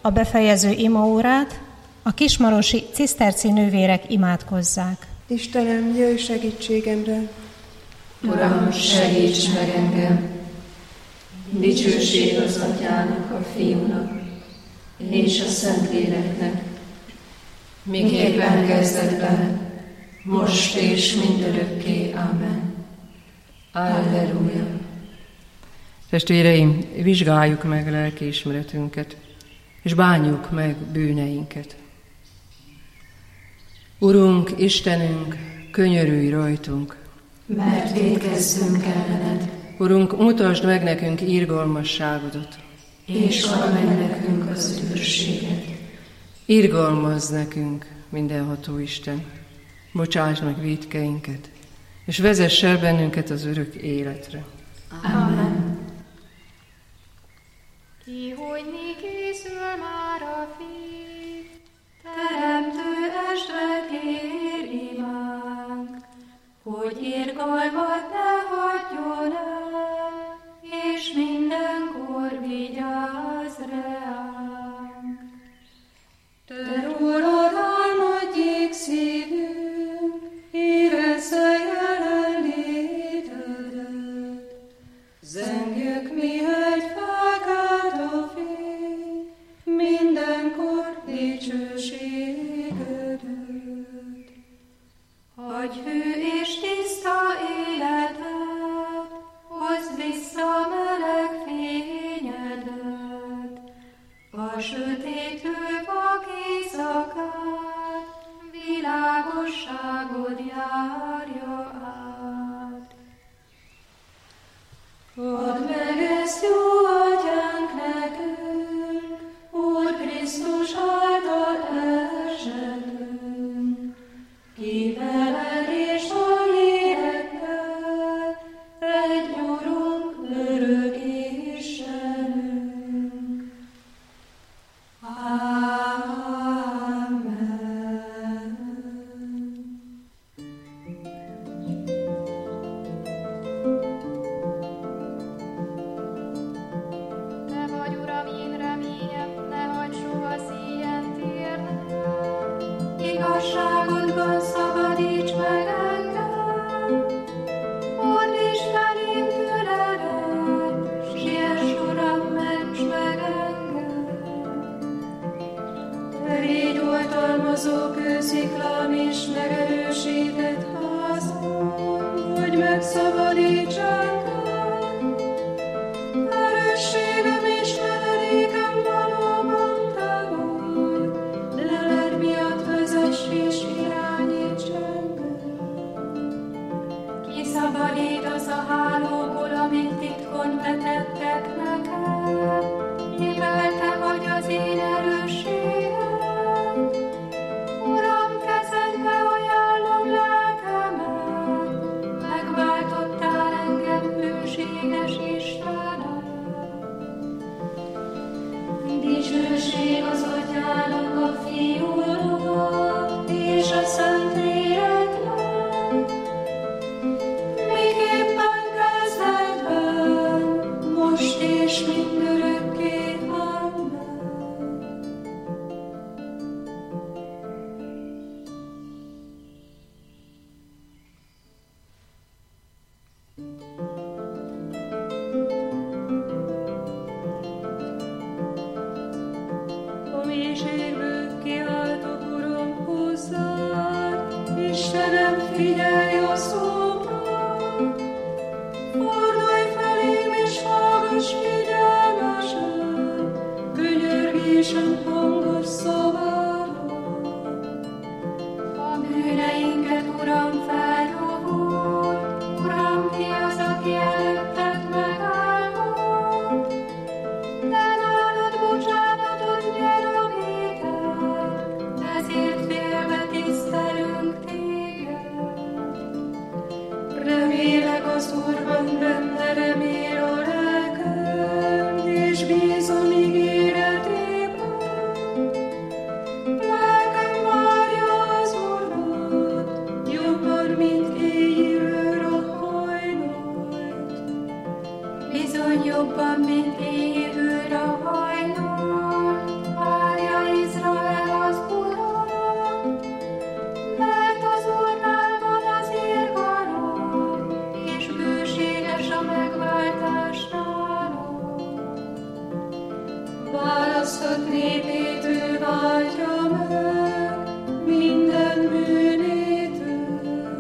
a befejező imaórát a kismarosi ciszterci nővérek imádkozzák. Istenem, jöjj segítségemre! Uram, segíts meg engem! Dicsőség az Atyának, a Fiúnak és a Szentléleknek, miképpen kezdetben, most és mindörökké. Amen. Alleluja. Testvéreim, vizsgáljuk meg lelkiismeretünket, és bánjuk meg bűneinket. Urunk, Istenünk, könyörülj rajtunk, mert vétkezzünk ellened, Urunk, mutasd meg nekünk irgalmasságodat, és add meg nekünk az üdvösséget. Irgalmazz nekünk, mindenható Isten, bocsáss meg vétkeinket, és vezess el bennünket az örök életre. Amen. Kihújni készül már a Fiú, teremtő estre kér imánk, hogy irgalmat ne hagyjon el, és mindenkor vigyázz reánk. Te rólad álmodjék szívünk, érezze jelenlétedet, zengjük mihegy felkelt a fény, mindenkor dicsőségedet. Adj hű és tiszta életet, hozd vissza meleg fényedet, a sötétlő vak éjszakát, világosságod járja át. Add meg ezt, jó Atyánk, nekünk, Úr Krisztus által esetünk, ki veled és a lélekkel, egy Urunk, örök Istenünk. Amen. Te vagy, Uram, én reményem, ne hagyd soha szíjen térnem. Igazságodban szabadíts meg engem. Fordíts felém füledet, siess, Uram, ments meg engem. Te légy oltalmazó kősziklám és megerősített házam, hogy megszabadíts engem. Erősségem és menedékem valóban te vagy, leled miatt vezess és irányíts engem. Kiszabadítasz a hálóból, amit titkon vetettek nekem, mivel te vagy az én erősségem. Uram, kezedbe ajánlom lelkemet, megváltottál engem hűséges Istenem. Dicsőség az Atyának, a Fiúnak és a Szentléleknek, miképpen kezdetben, most és mindörökké. Amen. A mélységből kiáltok, Uram, hozzád, választott népét ő váltja meg minden bűnétől.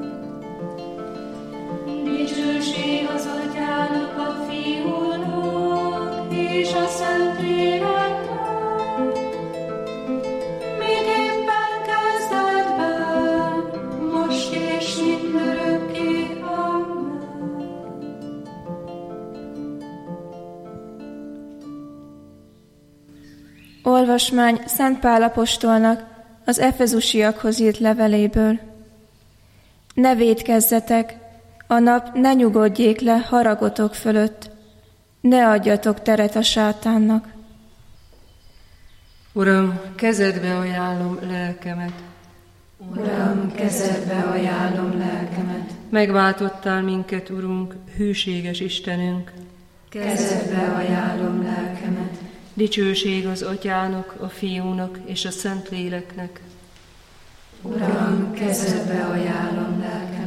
Dicsőség az Atyának, a Fiúnak és a Szentléleknek, miképpen kezdetben, most és mindörökké. Amen. Olvasmány Szent Pál apostolnak az efezusiakhoz írt leveléből. Ne vétkezzetek, a nap ne nyugodjék le haragotok fölött, ne adjatok teret a sátánnak. Uram, kezedbe ajánlom lelkemet. Uram, kezedbe ajánlom lelkemet. Megváltottál minket, Urunk, hűséges Istenünk. Kezedbe ajánlom lelkemet. Dicsőség az Atyának, a Fiúnak és a Szentléleknek. Uram, kezedbe ajánlom lelkemet.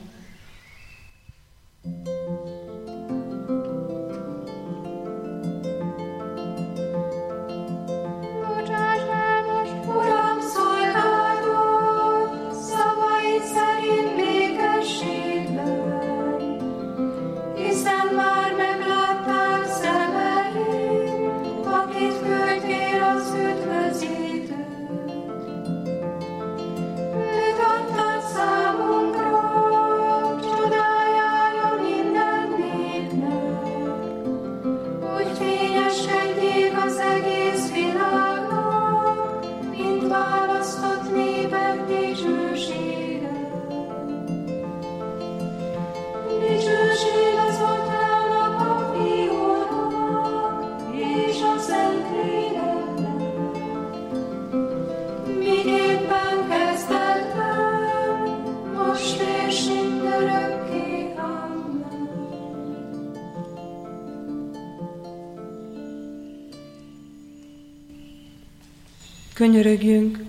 Bocsáss el most, Uram, szolgálod szavaid szerint békességben, hiszen már meglátták szemeim, akit küldtél az üdvözítőt. Őt adtad számunkra, csodájára minden népnek, hogy fényeskedjék az egész világnak, mint választott népek dicsősége. Dicsőség az Atyának, a Fiúnak és a Szentléleknek, miképpen kezdetben, most és mindörökké. Amen. Könyörögjünk!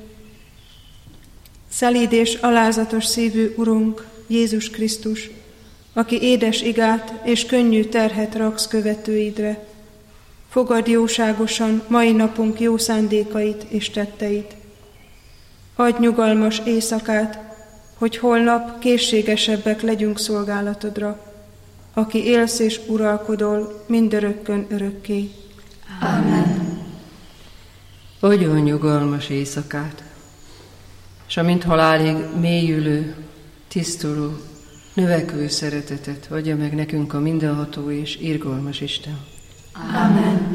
Szelíd és alázatos szívű Urunk, Jézus Krisztus, aki édes igát és könnyű terhet raksz követőidre, fogadd jóságosan mai napunk jó szándékait és tetteit. Adj nyugalmas éjszakát, hogy holnap készségesebbek legyünk szolgálatodra, aki élsz és uralkodol mindörökkön örökké. Amen. Adjon nyugalmas éjszakát, és amint halálig mélyülő, tisztuló, növekvő szeretetet adja meg nekünk a mindenható és irgalmas Isten. Amen.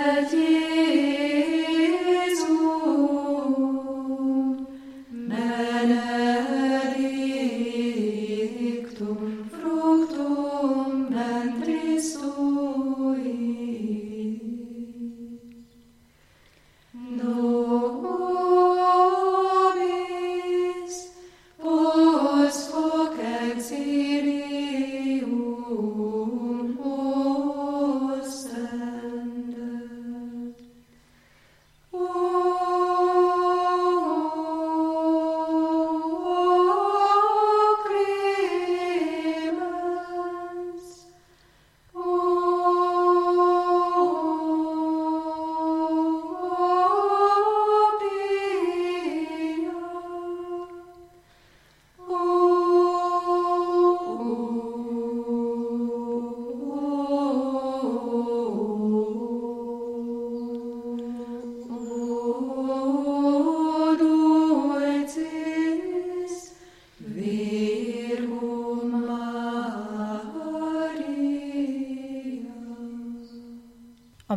Jézus,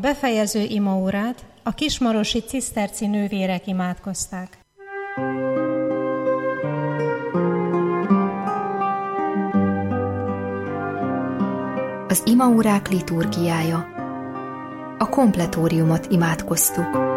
befejező imaórát a kismarosi ciszterci nővérek imádkozták. Az imaórák liturgiája. A kompletóriumot imádkoztuk.